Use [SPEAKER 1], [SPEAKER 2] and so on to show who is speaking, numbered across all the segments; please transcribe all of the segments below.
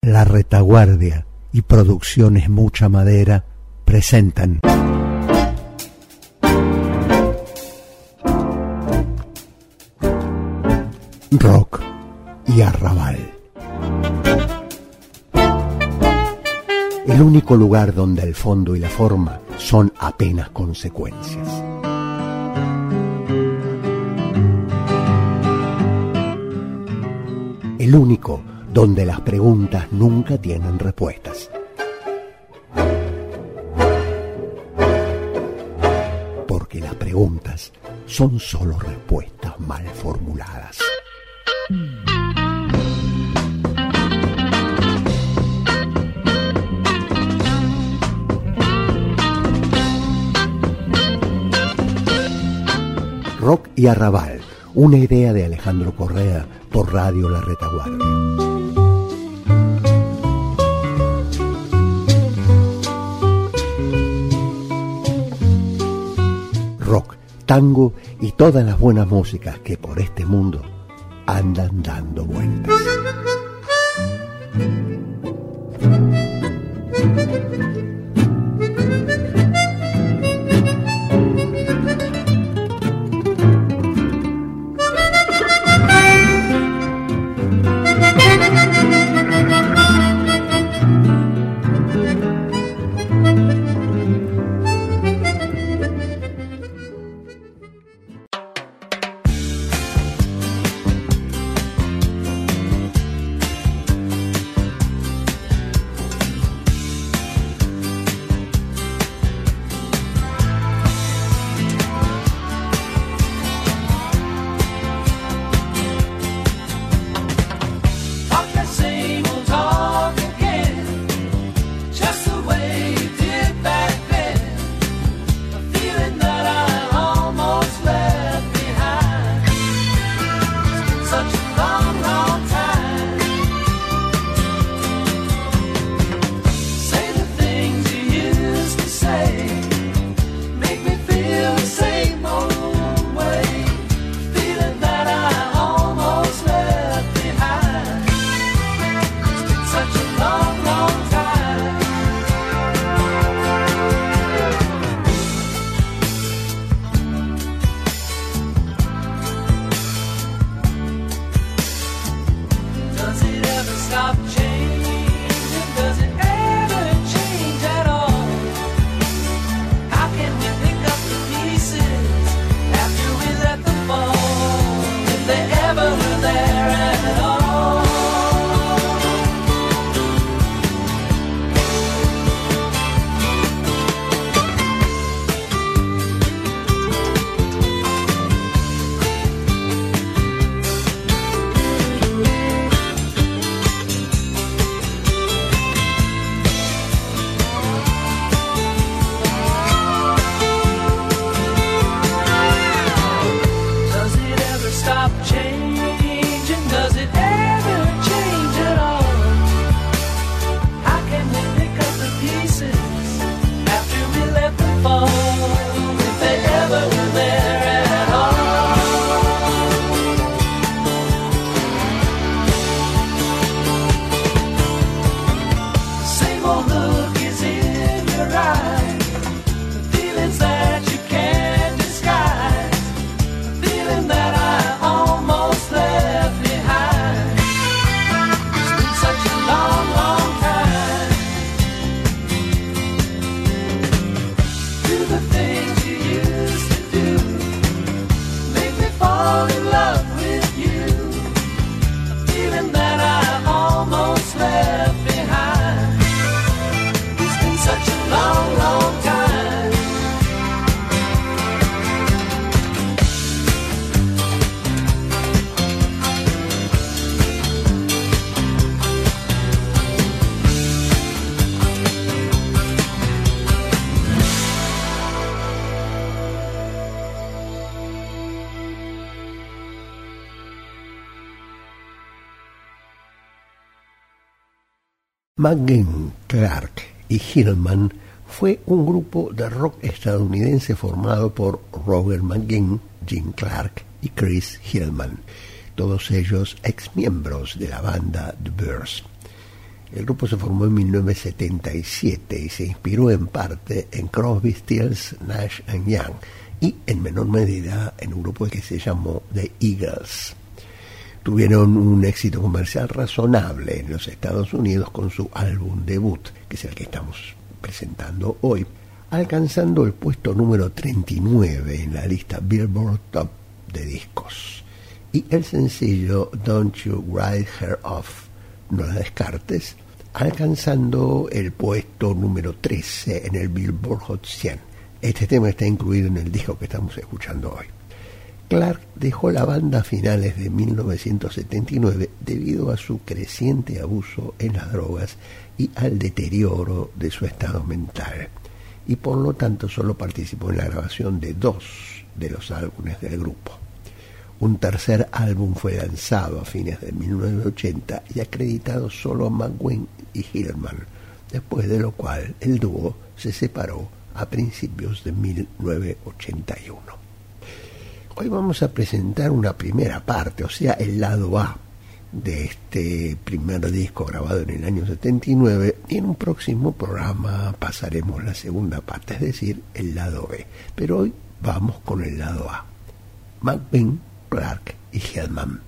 [SPEAKER 1] La Retaguardia y Producciones Mucha Madera presentan Rock y Arrabal. El único lugar donde el fondo y la forma son apenas consecuencias. El único donde las preguntas nunca tienen respuestas. Porque las preguntas son solo respuestas mal formuladas. Rock y Arrabal, una idea de Alejandro Correa por Radio La Retaguardia. Rock, tango y todas las buenas músicas que por este mundo andan dando vueltas. McGinn, Clark y Hillman fue un grupo de rock estadounidense formado por Robert McGinn, Jim Clark y Chris Hillman, todos ellos exmiembros de la banda The Byrds. El grupo se formó en 1977 y se inspiró en parte en Crosby, Stills, Nash & Young y en menor medida en un grupo que se llamó The Eagles. Tuvieron un éxito comercial razonable en los Estados Unidos con su álbum debut, que es el que estamos presentando hoy, alcanzando el puesto número 39 en la lista Billboard Top de discos. Y el sencillo Don't You Write Her Off, no la descartes, alcanzando el puesto número 13 en el Billboard Hot 100. Este tema está incluido en el disco que estamos escuchando hoy. Clark dejó la banda a finales de 1979 debido a su creciente abuso en las drogas y al deterioro de su estado mental, y por lo tanto solo participó en la grabación de 2 de los álbumes del grupo. Un tercer álbum fue lanzado a fines de 1980 y acreditado solo a McGuinn y Hillman, después de lo cual el dúo se separó a principios de 1981. Hoy vamos a presentar una primera parte, o sea, el lado A de este primer disco grabado en el año 79, y en un próximo programa pasaremos la segunda parte, es decir, el lado B. Pero hoy vamos con el lado A. McGuinn, Clark y Hillman.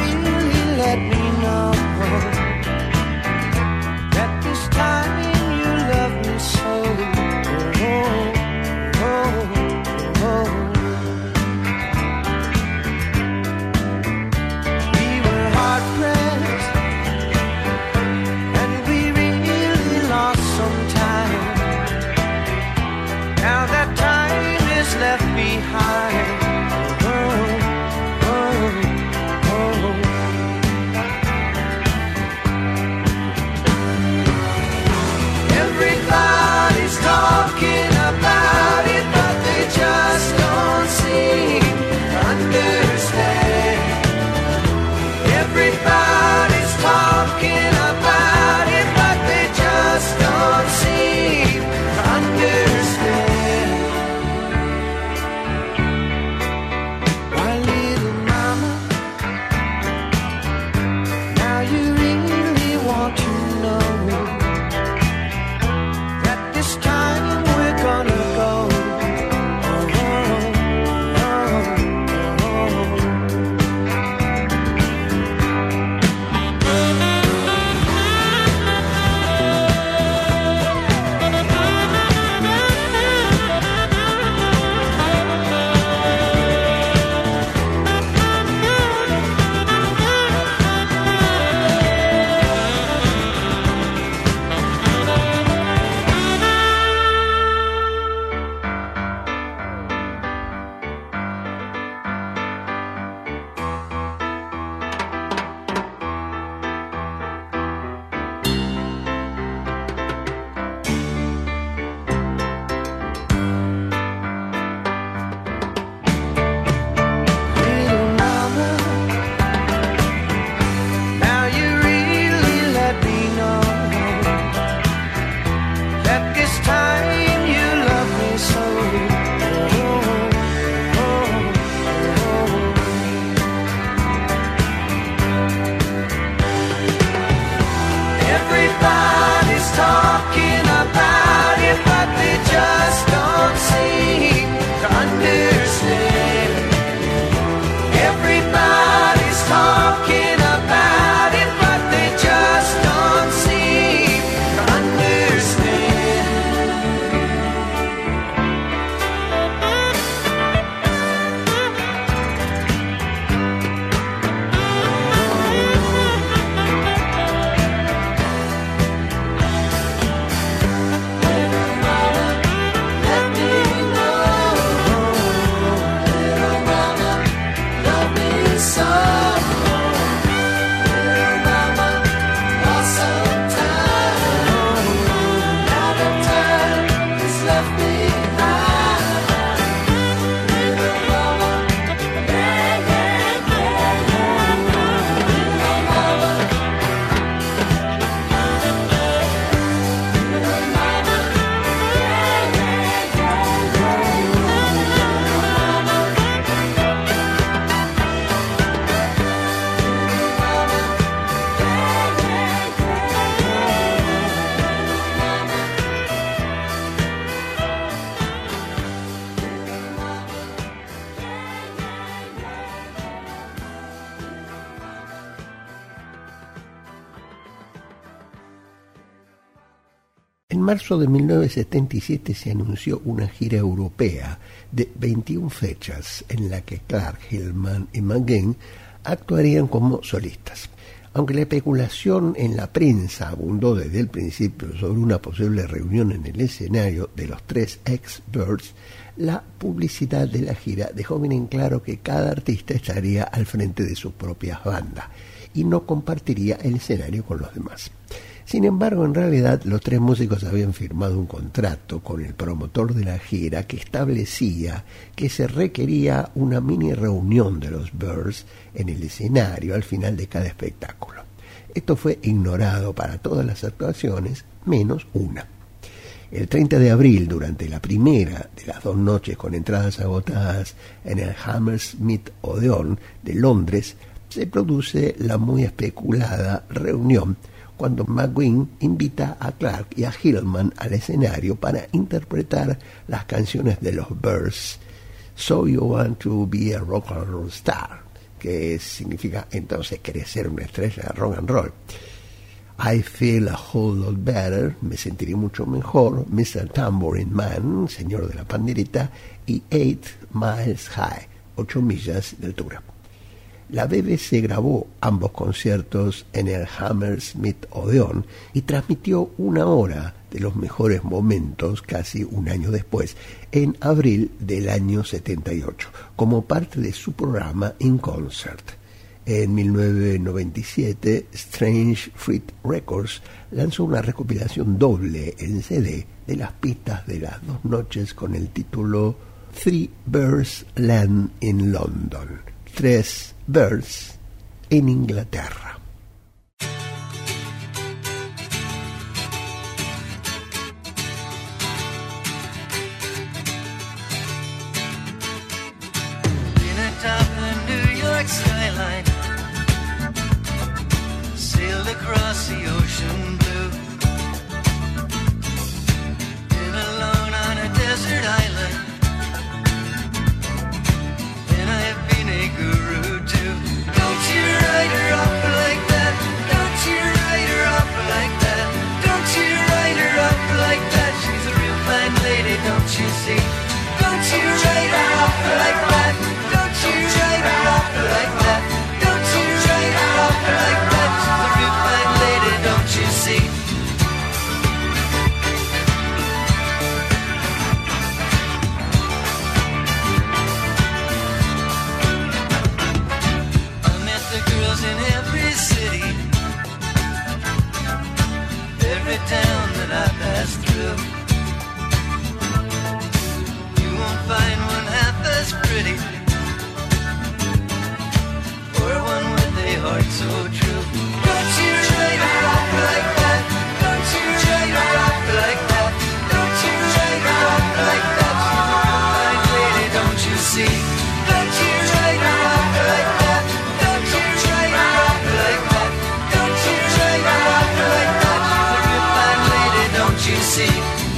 [SPEAKER 2] That this time you
[SPEAKER 1] En marzo de 1977 se anunció una gira europea de 21 fechas en la que Clark, Hillman y McGuinn actuarían como solistas. Aunque la especulación en la prensa abundó desde el principio sobre una posible reunión en el escenario de los tres ex-Byrds, la publicidad de la gira dejó bien en claro que cada artista estaría al frente de sus propias bandas y no compartiría el escenario con los demás. Sin embargo, en realidad, los tres músicos habían firmado un contrato con el promotor de la gira que establecía que se requería una mini reunión de los Byrds en el escenario al final de cada espectáculo. Esto fue ignorado para todas las actuaciones, menos una. El 30 de abril, durante la primera de las 2 noches con entradas agotadas en el Hammersmith Odeon de Londres, se produce la muy especulada reunión cuando McGuinn invita a Clark y a Hillman al escenario para interpretar las canciones de los Byrds, So You Want to Be a Rock and Roll Star, que significa entonces querer ser una estrella de rock and roll. I Feel a Whole Lot Better, me sentiré mucho mejor, Mr. Tambourine Man, señor de la pandereta, y 8 Miles High, 8 millas de altura. La BBC grabó ambos conciertos en el Hammersmith Odeon y transmitió 1 hora de los mejores momentos casi un año después, en abril del año 78, como parte de su programa In Concert. En 1997, Strange Fruit Records lanzó una recopilación doble en CD de las pistas de las 2 noches con el título Three Byrds Land in London, 3 Byrds en Inglaterra.
[SPEAKER 2] Skyline sailed across the ocean blue, been alone on a desert island, and I've been a guru too. Don't you write her off like that, don't you write her off like that, don't you write her off like that, she's a real fine lady, don't you see? Don't you write her off like that, don't you write her off like that, don't you write her off like that, she's a real fine lady, don't you see? I met the girls in every city, every town that I passed through. You won't find one half as pretty, or one with a heart so true. Don't you write her off like that, don't you write her off like that, don't you write her off like that, she's a real fine lady, don't you see? Don't you write her off like that, don't you write her off like that, don't you write her off like that, she's a real fine lady, don't you see?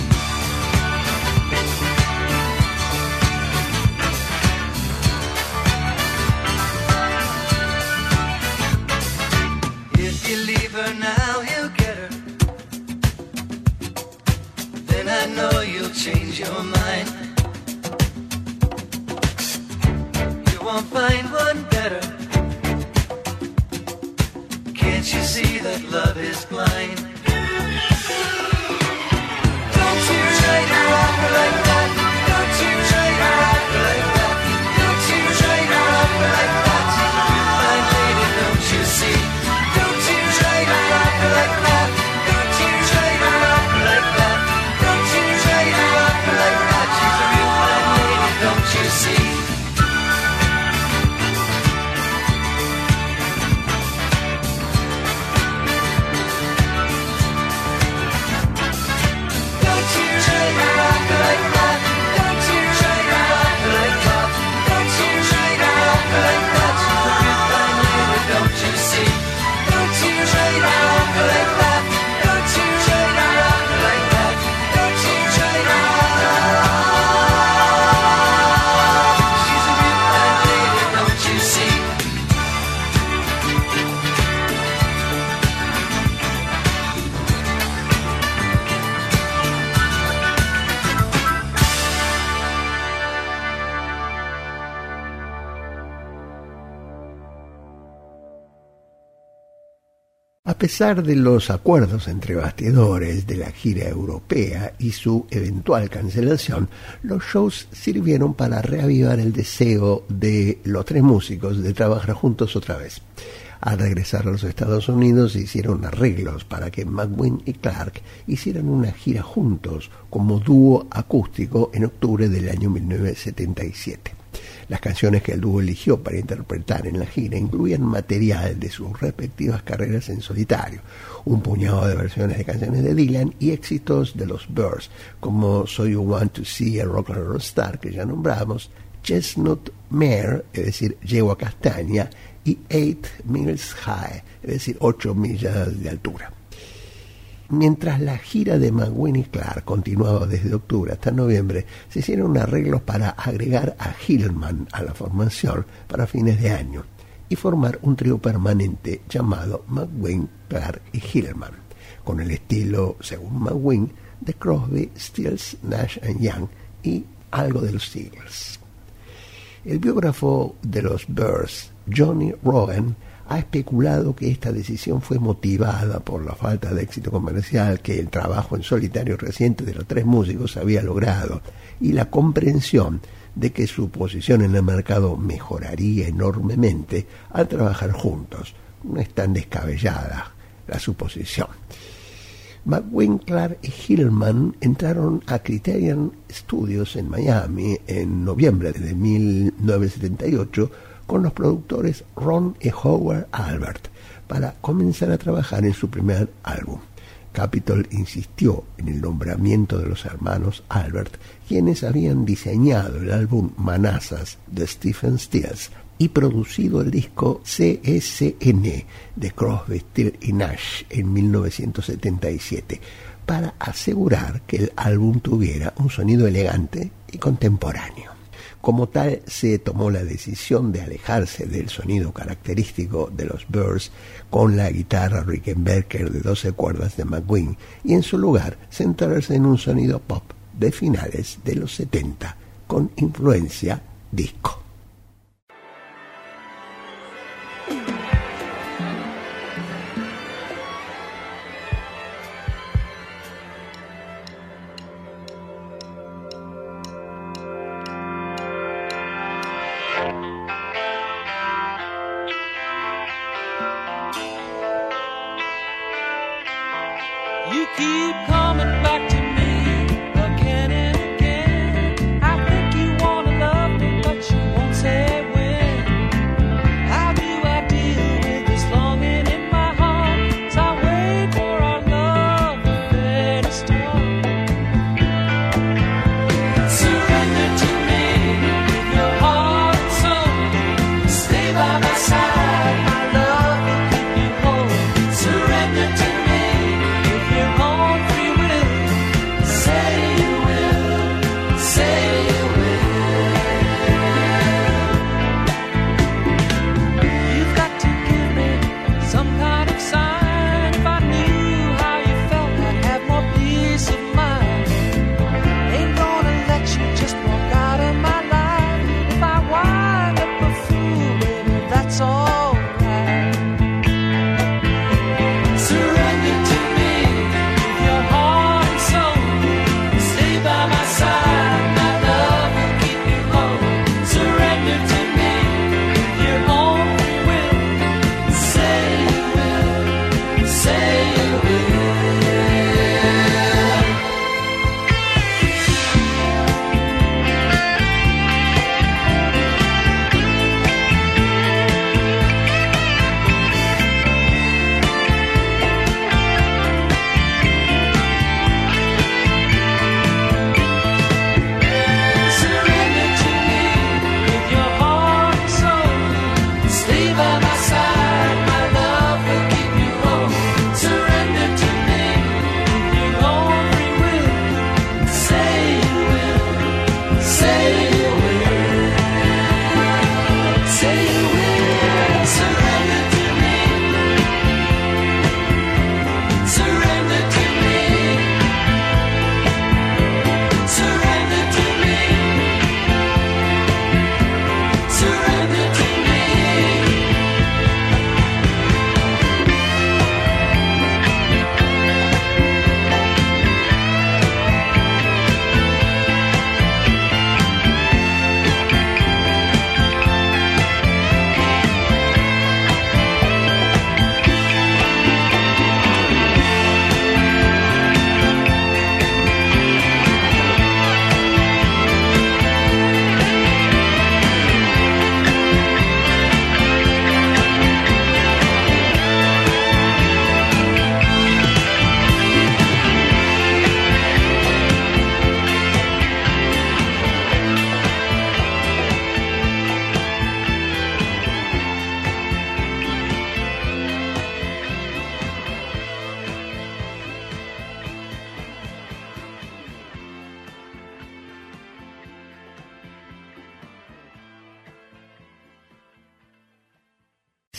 [SPEAKER 2] Now he'll get her, then I know you'll change your mind. You won't find one better. Can't you see that love is blind? Don't you write her off like that, don't you write her off like that, don't you write her off like that, she's a real fine lady, don't you see? Don't you write her off like that, don't you write her off like that, don't you write her off like that, she's a real fine lady, don't you see?
[SPEAKER 1] A pesar de los acuerdos entre bastidores de la gira europea y su eventual cancelación, los shows sirvieron para reavivar el deseo de los tres músicos de trabajar juntos otra vez. Al regresar a los Estados Unidos se hicieron arreglos para que McGuinn y Clark hicieran una gira juntos como dúo acústico en octubre del año 1977. Las canciones que el dúo eligió para interpretar en la gira incluían material de sus respectivas carreras en solitario, un puñado de versiones de canciones de Dylan y éxitos de los Byrds, como So You Want to See a Rock and Roll Star, que ya nombramos, Chestnut Mare, es decir, Yegua Castaña, y 8 Miles High, es decir, 8 millas de altura. Mientras la gira de McGuinn y Clark continuaba desde octubre hasta noviembre, se hicieron arreglos para agregar a Hillman a la formación para fines de año y formar un trío permanente llamado McGuinn, Clark y Hillman, con el estilo, según McGuinn, de Crosby, Stills, Nash & Young y algo de los Eagles. El biógrafo de los Byrds, Johnny Rogan, ha especulado que esta decisión fue motivada por la falta de éxito comercial que el trabajo en solitario reciente de los tres músicos había logrado y la comprensión de que su posición en el mercado mejoraría enormemente al trabajar juntos. No es tan descabellada la suposición. McGuinn, Clark y Hillman entraron a Criterion Studios en Miami en noviembre de 1978 con los productores Ron y Howard Albert para comenzar a trabajar en su primer álbum. Capitol insistió en el nombramiento de los hermanos Albert, quienes habían diseñado el álbum Manassas de Stephen Stills y producido el disco CSN de Crosby, Stills y Nash en 1977, para asegurar que el álbum tuviera un sonido elegante y contemporáneo. Como tal, se tomó la decisión de alejarse del sonido característico de los Byrds con la guitarra Rickenbacker de 12 cuerdas de McGuinn y en su lugar centrarse en un sonido pop de finales de los 70 con influencia disco.
[SPEAKER 3] You keep coming back to me again and again. I think you wanna love me, but you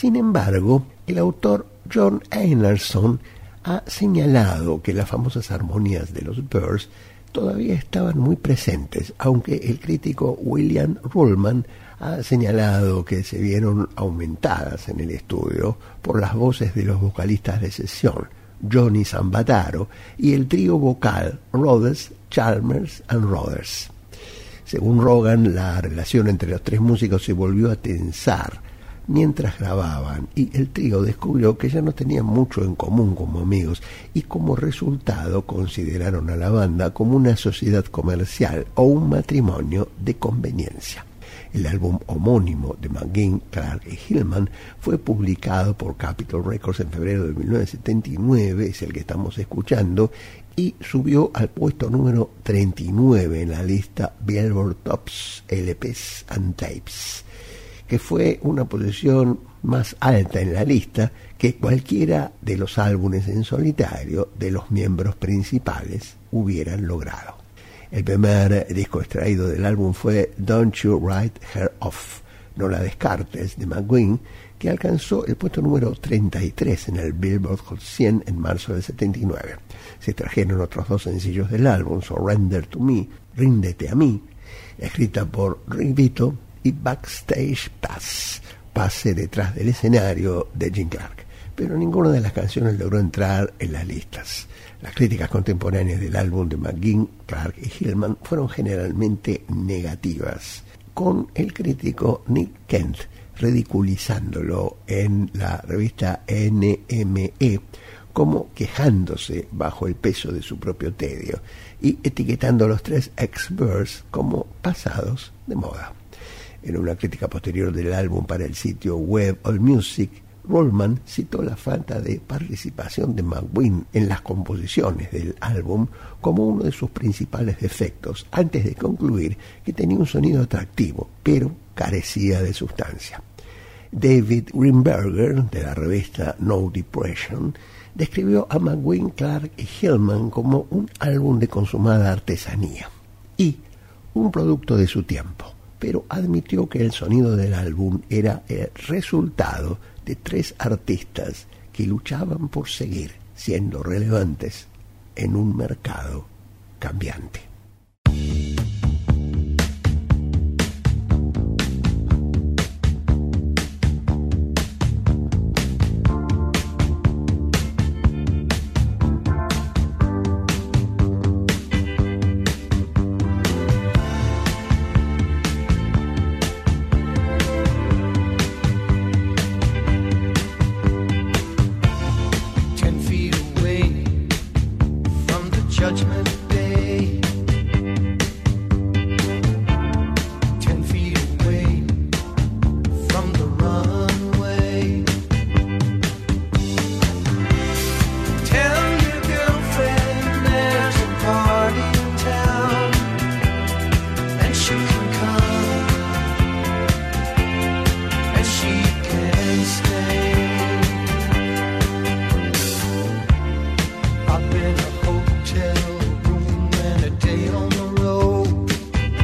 [SPEAKER 1] Sin embargo, el autor John Einarsson ha señalado que las famosas armonías de los Byrds todavía estaban muy presentes, aunque el crítico William Ruhlman ha señalado que se vieron aumentadas en el estudio por las voces de los vocalistas de sesión, Johnny Sambataro, y el trío vocal Rhodes, Chalmers and Rhodes. Según Rogan, la relación entre los tres músicos se volvió a tensar mientras grababan y el trío descubrió que ya no tenían mucho en común como amigos y como resultado consideraron a la banda como una sociedad comercial o un matrimonio de conveniencia. El álbum homónimo de McGuinn, Clark y Hillman fue publicado por Capitol Records en febrero de 1979, es el que estamos escuchando, y subió al puesto número 39 en la lista Billboard Tops LPs and Tapes, que fue una posición más alta en la lista que cualquiera de los álbumes en solitario de los miembros principales hubieran logrado. El primer disco extraído del álbum fue Don't You Write Her Off, No la descartes, de McGuinn, que alcanzó el puesto número 33 en el Billboard Hot 100 en marzo del 79. Se trajeron otros dos sencillos del álbum, Surrender to Me, Ríndete a mí, escrita por Rick Vito, y Backstage Pass, pase detrás del escenario, de Jim Clark, pero ninguna de las canciones logró entrar en las listas. Las críticas contemporáneas del álbum de McGuinn, Clark y Hillman fueron generalmente negativas, con el crítico Nick Kent ridiculizándolo en la revista NME como quejándose bajo el peso de su propio tedio y etiquetando a los tres ex-Byrds como pasados de moda. En una crítica posterior del álbum para el sitio web AllMusic, Ruhlman citó la falta de participación de McGuinn en las composiciones del álbum como uno de sus principales defectos, antes de concluir que tenía un sonido atractivo, pero carecía de sustancia. David Greenberger, de la revista No Depression, describió a McGuinn, Clark y Hillman como un álbum de consumada artesanía y un producto de su tiempo, pero admitió que el sonido del álbum era el resultado de tres artistas que luchaban por seguir siendo relevantes en un mercado cambiante.
[SPEAKER 2] Judgment Day, 10 feet away from the runway. Tell your girlfriend there's a party in town, and she can come, and she can stay. I've been a hotel room and a day on the road.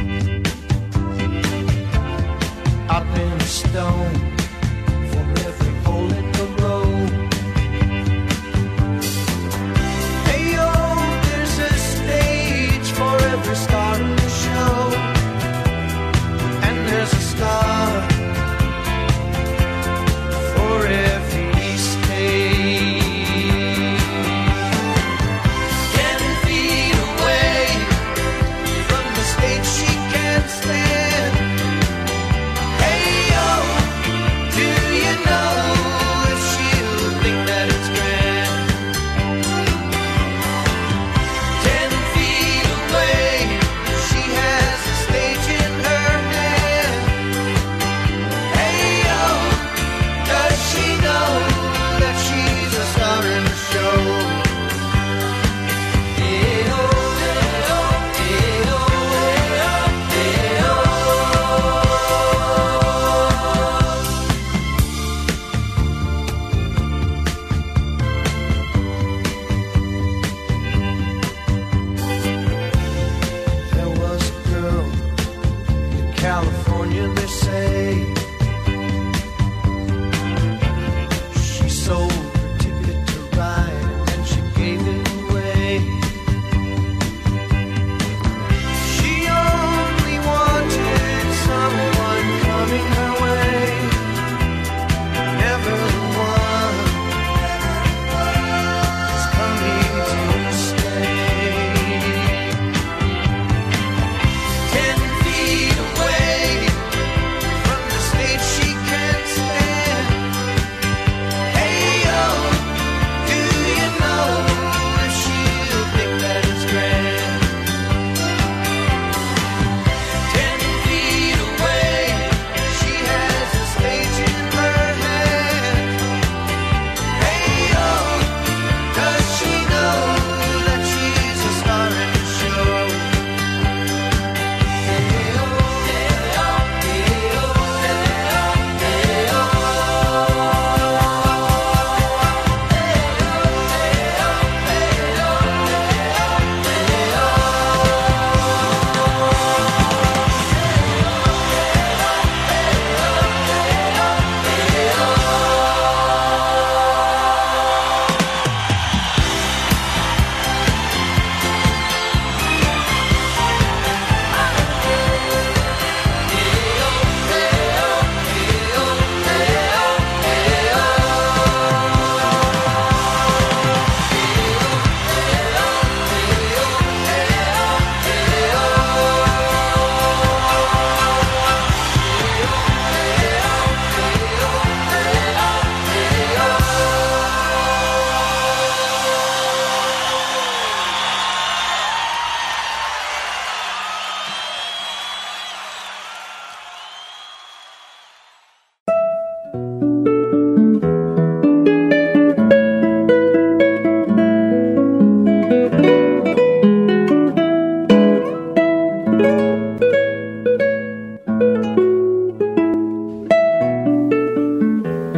[SPEAKER 2] I've been a stone for every hole in the road. Hey yo, there's a stage for every star in the show, and there's a star for every stage. California, they say,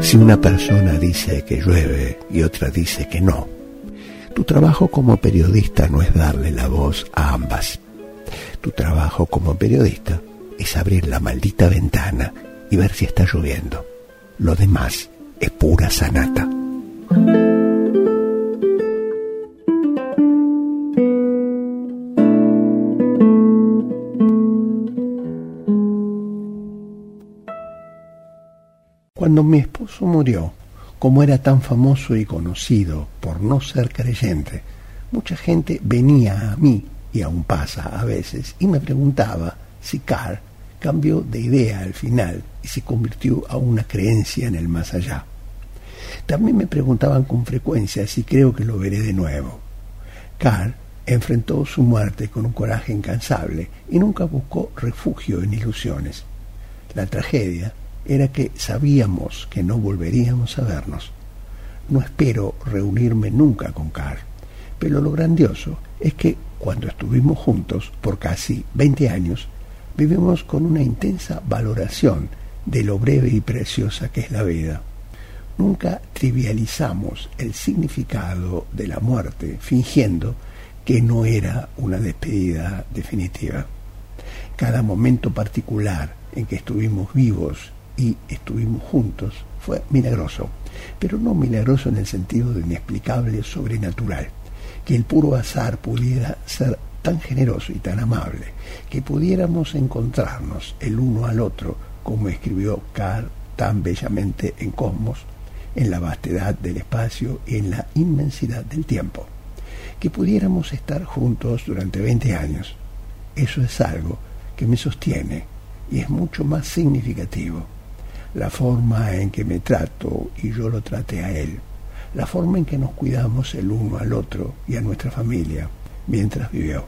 [SPEAKER 1] Si una persona dice que llueve y otra dice que no, tu trabajo como periodista no es darle la voz a ambas. Tu trabajo como periodista es abrir la maldita ventana y ver si está lloviendo. Lo demás es pura sanata. Cuando mi esposo murió, como era tan famoso y conocido por no ser creyente, mucha gente venía a mí, y aún pasa a veces, y me preguntaba si Carl cambió de idea al final y se convirtió a una creencia en el más allá. También me preguntaban con frecuencia si creo que lo veré de nuevo. Carl enfrentó su muerte con un coraje incansable y nunca buscó refugio en ilusiones. La tragedia era que sabíamos que no volveríamos a vernos. No espero reunirme nunca con Carl, pero lo grandioso es que cuando estuvimos juntos por casi 20 años, vivimos con una intensa valoración de lo breve y preciosa que es la vida. Nunca trivializamos el significado de la muerte, fingiendo que no era una despedida definitiva. Cada momento particular en que estuvimos vivos y estuvimos juntos fue milagroso, pero no milagroso en el sentido de inexplicable sobrenatural, que el puro azar pudiera ser tan generoso y tan amable, que pudiéramos encontrarnos el uno al otro, como escribió Carl tan bellamente en Cosmos, en la vastedad del espacio y en la inmensidad del tiempo, que pudiéramos estar juntos durante 20 años. Eso es algo que me sostiene y es mucho más significativo. La forma en que me trato y yo lo traté a él, la forma en que nos cuidamos el uno al otro y a nuestra familia mientras vivió.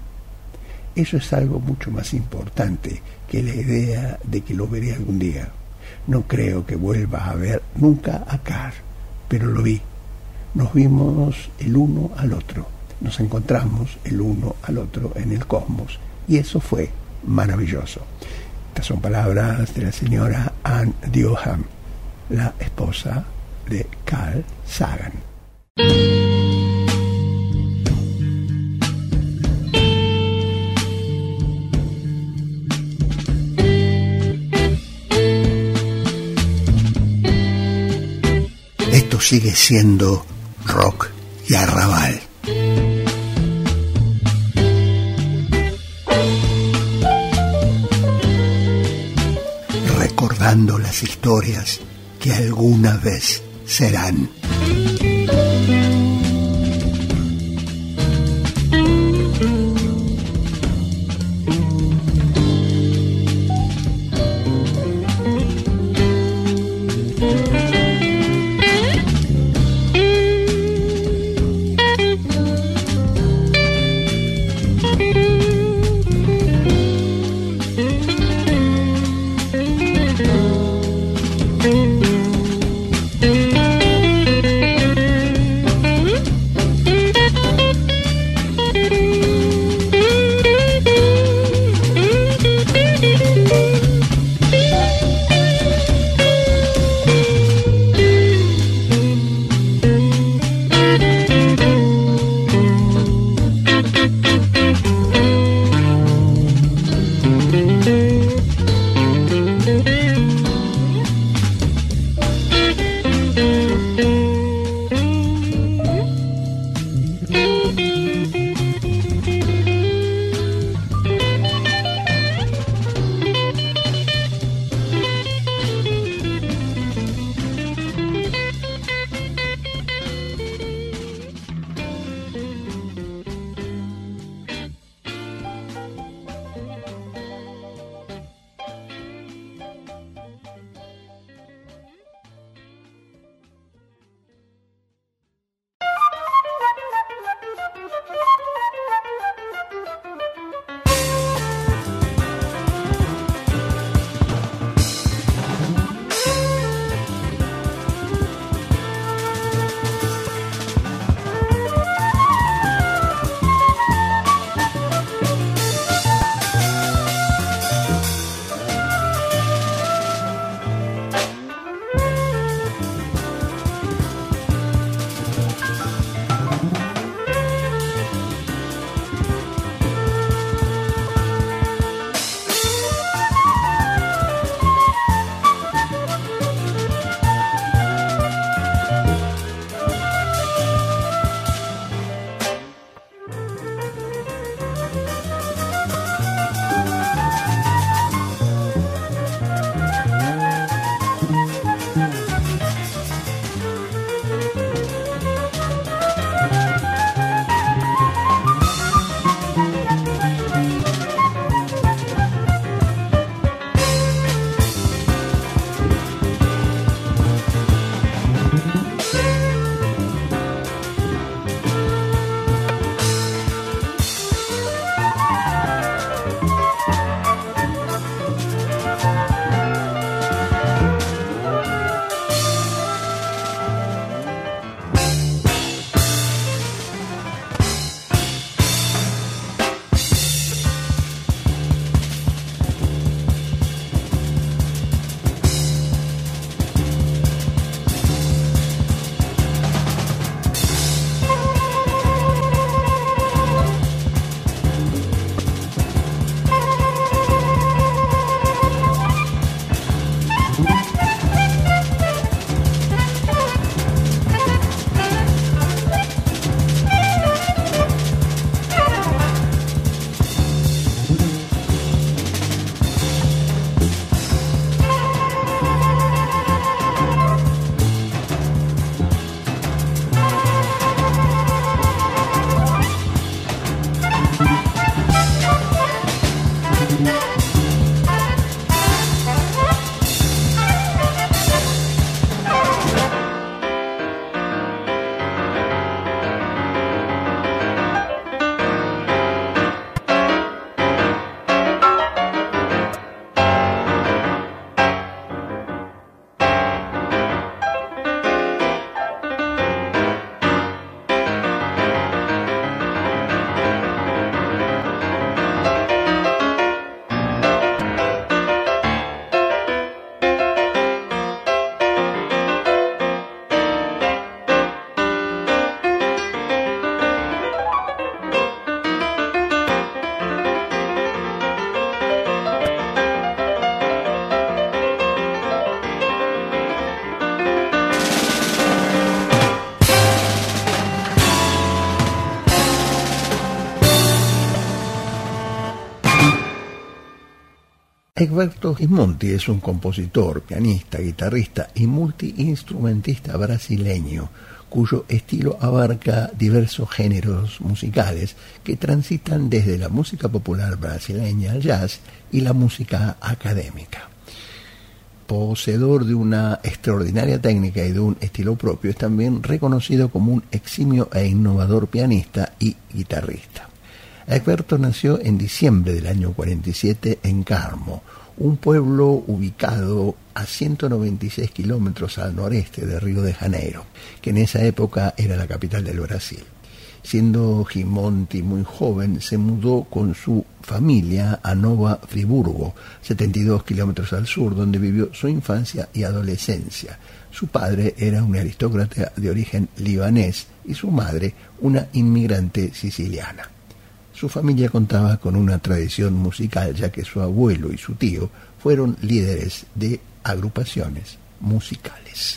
[SPEAKER 1] Eso es algo mucho más importante que la idea de que lo veré algún día. No creo que vuelva a ver nunca a Carl, pero lo vi. Nos vimos el uno al otro, nos encontramos el uno al otro en el cosmos, y eso fue maravilloso. Estas son palabras de la señora Anne Dioham, la esposa de Carl Sagan. Esto sigue siendo rock y arrabal. Recordando las historias que alguna vez serán. Egberto Gismonti es un compositor, pianista, guitarrista y multiinstrumentista brasileño, cuyo estilo abarca diversos géneros musicales que transitan desde la música popular brasileña al jazz y la música académica. Poseedor de una extraordinaria técnica y de un estilo propio, es también reconocido como un eximio e innovador pianista y guitarrista. Egberto nació en diciembre del año 47 en Carmo, un pueblo ubicado a 196 kilómetros al noreste de Río de Janeiro, que en esa época era la capital del Brasil. Siendo Gismonti muy joven, se mudó con su familia a Nova Friburgo, 72 kilómetros al sur, donde vivió su infancia y adolescencia. Su padre era un aristócrata de origen libanés y su madre una inmigrante siciliana. Su familia contaba con una tradición musical, ya que su abuelo y su tío fueron líderes de agrupaciones musicales.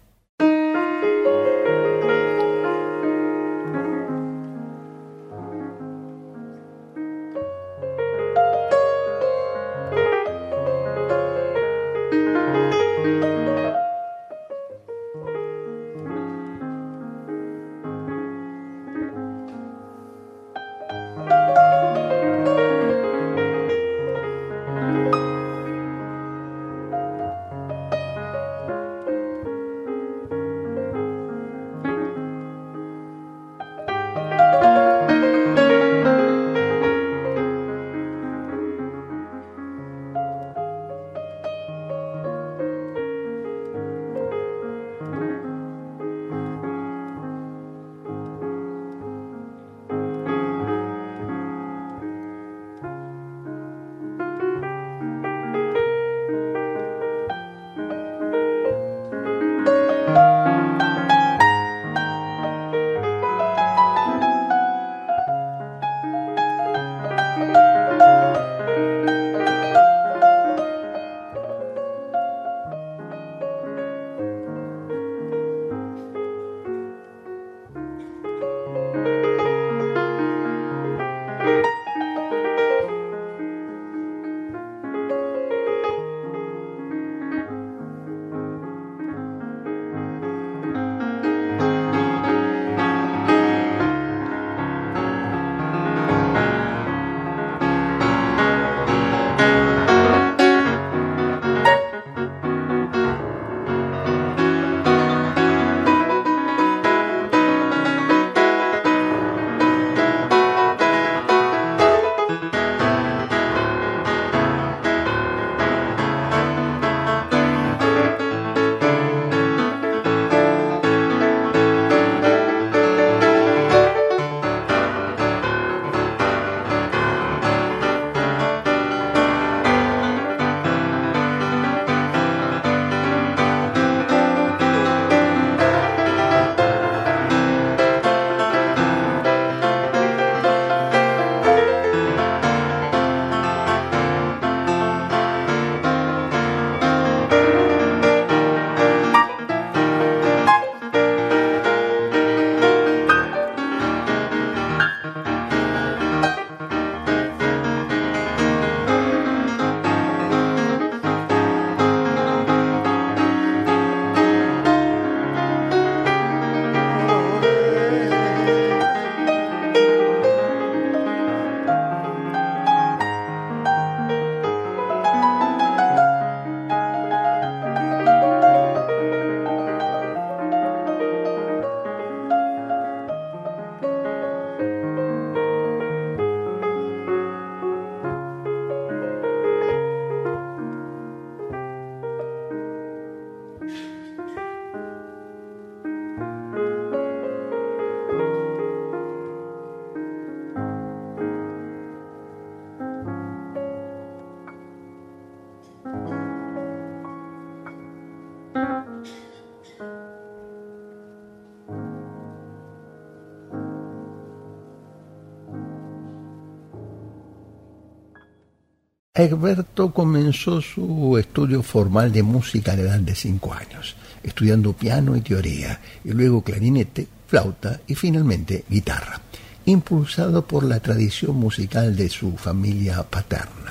[SPEAKER 1] Egberto comenzó su estudio formal de música a la edad de 5 años, estudiando piano y teoría, y luego clarinete, flauta y finalmente guitarra, impulsado por la tradición musical de su familia paterna.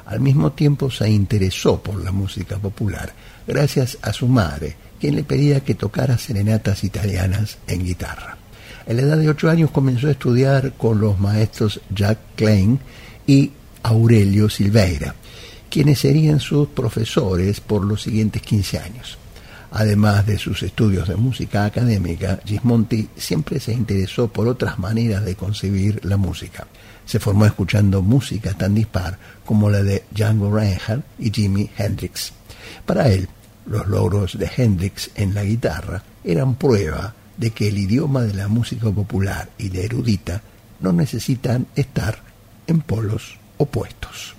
[SPEAKER 1] Al mismo tiempo se interesó por la música popular, gracias a su madre, quien le pedía que tocara serenatas italianas en guitarra. A la edad de 8 años comenzó a estudiar con los maestros Jacques Klein y Aurelio Silveira, quienes serían sus profesores por los siguientes 15 años. Además de sus estudios de música académica, Gismonti siempre se interesó por otras maneras de concebir la música. Se formó escuchando música tan dispar como la de Django Reinhardt y Jimi Hendrix. Para él, los logros de Hendrix en la guitarra eran prueba de que el idioma de la música popular y la erudita no necesitan estar en polos opuestos.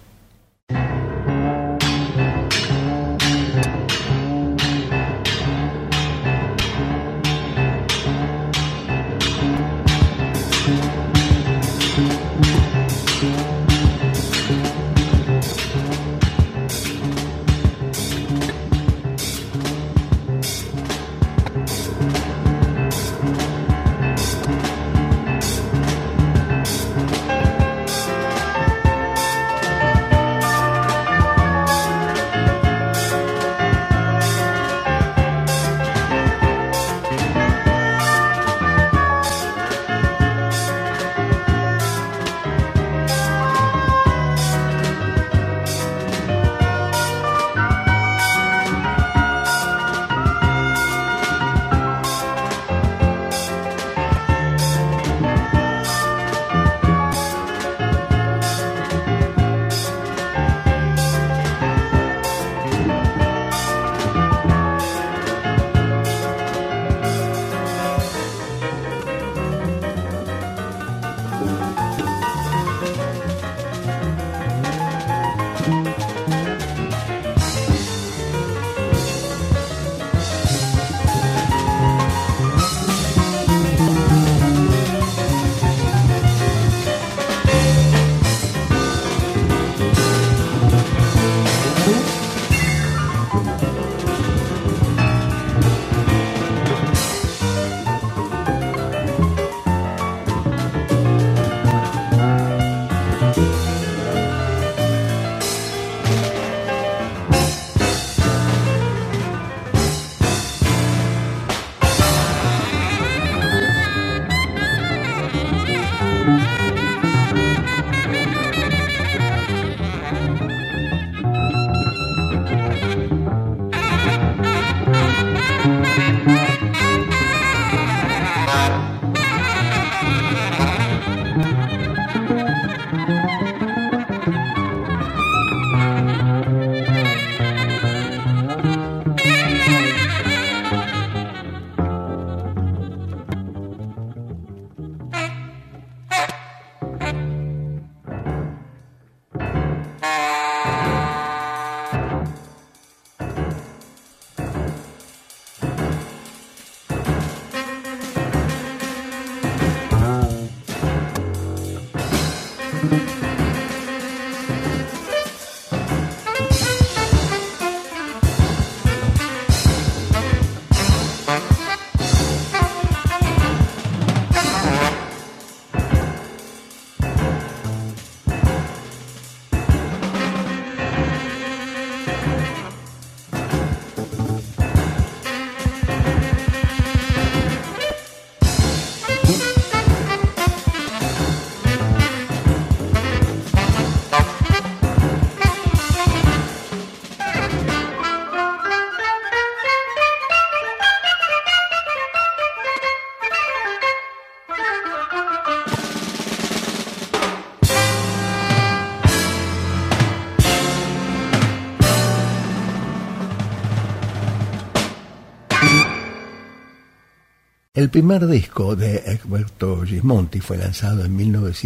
[SPEAKER 1] El primer disco de Egberto Gismonti fue lanzado en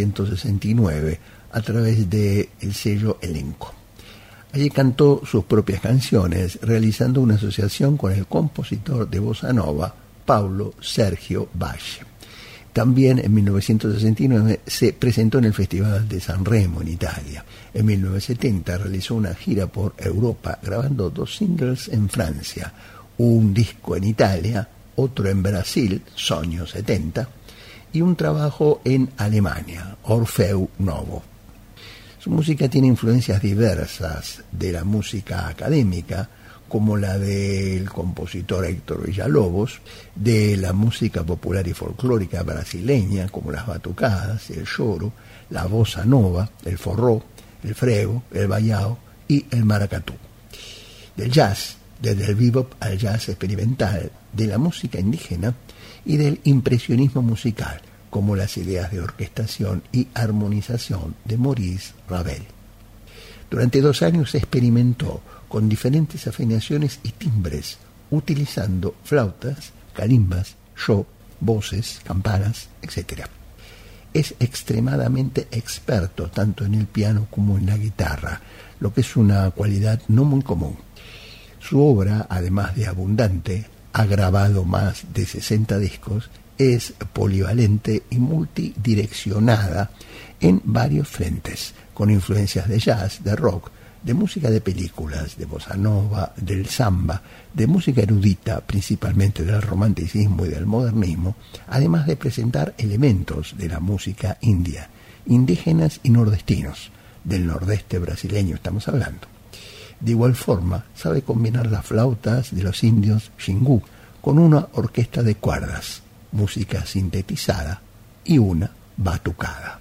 [SPEAKER 1] 1969 a través del sello Elenco. Allí cantó sus propias canciones, realizando una asociación con el compositor de bossa nova Paulo Sergio Valle. También en 1969 se presentó en el Festival de Sanremo en Italia. En 1970 realizó una gira por Europa, grabando 2 singles en Francia, un disco en Italia, otro en Brasil, Sogno 70, y un trabajo en Alemania, Orfeu Novo. Su música tiene influencias diversas de la música académica, como la del compositor Héctor Villalobos, de la música popular y folclórica brasileña, como las batucadas, el choro, la bossa nova, el forró, el frego, el baião y el maracatú. Del jazz, desde el bebop al jazz experimental, de la música indígena y del impresionismo musical, como las ideas de orquestación y armonización de Maurice Ravel. Durante 2 años experimentó con diferentes afinaciones y timbres, utilizando flautas, carimbas, sho, voces, campanas, etc. Es extremadamente experto tanto en el piano como en la guitarra, lo que es una cualidad no muy común. Su obra, además de abundante, ha grabado más de 60 discos, es polivalente y multidireccionada en varios frentes, con influencias de jazz, de rock, de música de películas, de bossa nova, del samba, de música erudita, principalmente del romanticismo y del modernismo, además de presentar elementos de la música india, indígenas y nordestinos, del nordeste brasileño estamos hablando. De igual forma, sabe combinar las flautas de los indios Xingu con una orquesta de cuerdas, música sintetizada y una batucada.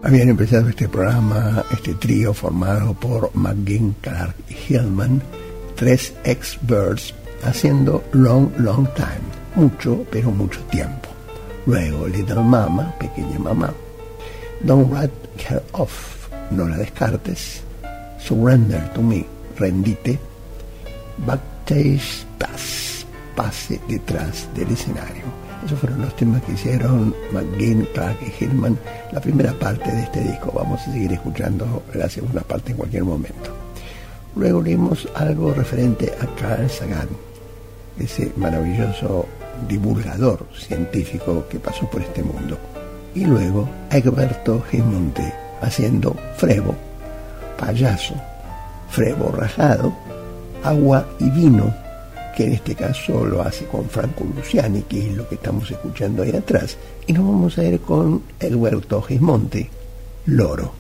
[SPEAKER 1] Habían empezado este programa, este trío formado por McGinn, Clark y Hillman, 3 ex-Birds, haciendo Long Long Time, mucho pero mucho tiempo. Luego Little Mama, Pequeña Mamá, Don't Write Her Off, No la descartes, Surrender to Me, Rendite, Backstage Pass, Pase detrás del escenario. Esos fueron los temas que hicieron McGinn, Clark y Hillman, la primera parte de este disco. Vamos a seguir escuchando la segunda parte en cualquier momento. Luego leímos algo referente a Carl Sagan, ese maravilloso divulgador científico que pasó por este mundo. Y luego Egberto Gismonti haciendo Frevo, Payaso, Frevo Rajado, Agua y Vino, que en este caso lo hace con Franco Luciani, que es lo que estamos escuchando ahí atrás. Y nos vamos a ir con Egberto Gismonti, Loro.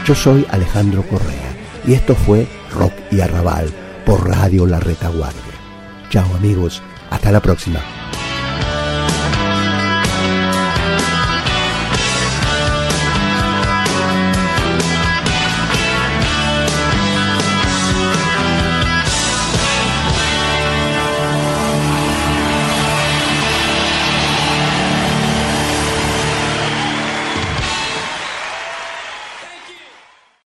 [SPEAKER 1] Yo soy Alejandro Correa y esto fue Rock y Arrabal por Radio La Retaguardia. Chao amigos, hasta la próxima.